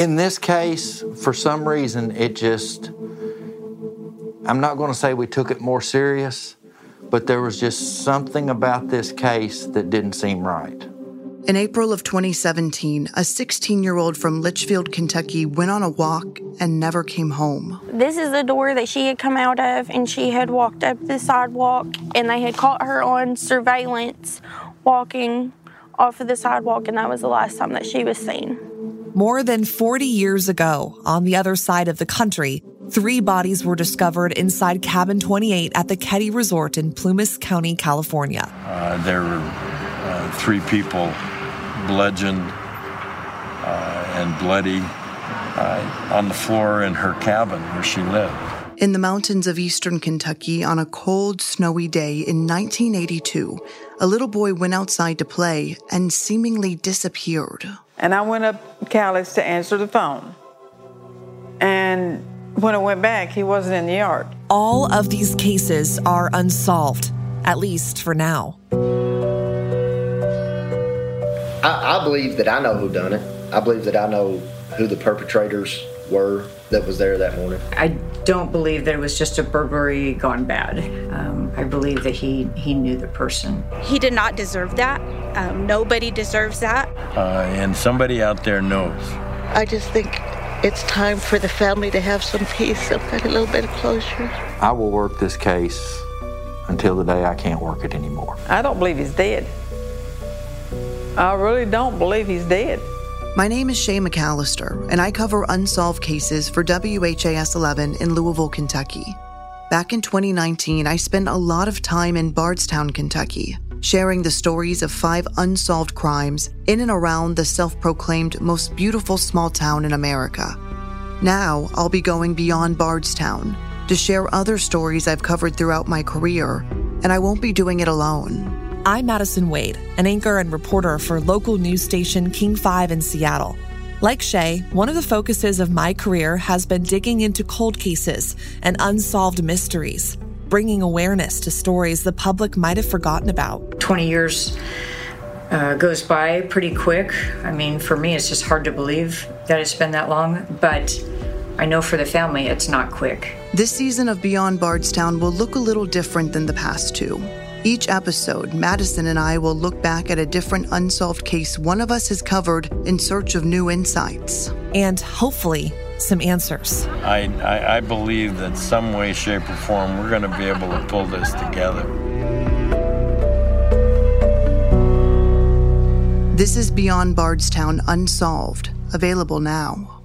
In this case, for some reason, I'm not going to say we took it more serious, but there was just something about this case that didn't seem right. In April of 2017, a 16-year-old from Litchfield, Kentucky went on a walk and never came home. This is the door that she had come out of, and she had walked up the sidewalk, and they had caught her on surveillance walking off of the sidewalk, and that was the last time that she was seen. More than 40 years ago, on the other side of the country, 3 bodies were discovered inside Cabin 28 at the Ketty Resort in Plumas County, California. There were 3 people bludgeoned and bloody on the floor in her cabin where she lived. In the mountains of eastern Kentucky on a cold, snowy day in 1982, a little boy went outside to play and seemingly disappeared. And I went up Callis to answer the phone. And when I went back, he wasn't in the yard. All of these cases are unsolved, at least for now. I believe that I know who done it. I believe that I know who the perpetrators were that was there that morning. I don't believe that it was just a burglary gone bad. I believe that he knew the person. He did not deserve that. Nobody deserves that. And somebody out there knows. I just think it's time for the family to have some peace, a little bit of closure. I will work this case until the day I can't work it anymore. I don't believe he's dead. I really don't believe he's dead. My name is Shay McAllister, and I cover unsolved cases for WHAS 11 in Louisville, Kentucky. Back in 2019, I spent a lot of time in Bardstown, Kentucky, sharing the stories of 5 unsolved crimes in and around the self-proclaimed most beautiful small town in America. Now, I'll be going beyond Bardstown to share other stories I've covered throughout my career, and I won't be doing it alone. I'm Madison Wade, an anchor and reporter for local news station King 5 in Seattle. Like Shay, one of the focuses of my career has been digging into cold cases and unsolved mysteries, bringing awareness to stories the public might have forgotten about. 20 years goes by pretty quick. I mean, for me, it's just hard to believe that it's been that long, but I know for the family, it's not quick. This season of Beyond Bardstown will look a little different than the past 2. Each episode, Madison and I will look back at a different unsolved case one of us has covered in search of new insights. And hopefully, some answers. I believe that some way, shape, or form, we're going to be able to pull this together. This is Beyond Bardstown Unsolved, available now.